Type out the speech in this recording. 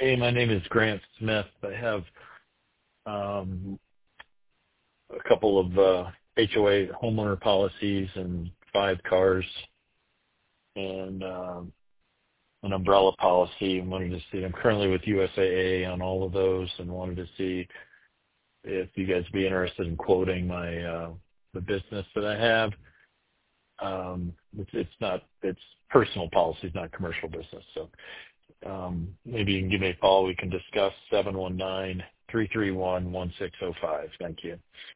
Hey, my name is Grant Smith. I have um, a couple of HOA homeowner policies and 5 cars and an umbrella policy. And wanted to see. I'm currently with USAA on all of those, and wanted to see if you guys would be interested in quoting my the business that I have. It's personal policies, not commercial business. So maybe you can give me a call. We can discuss 719-331-1605. Thank you.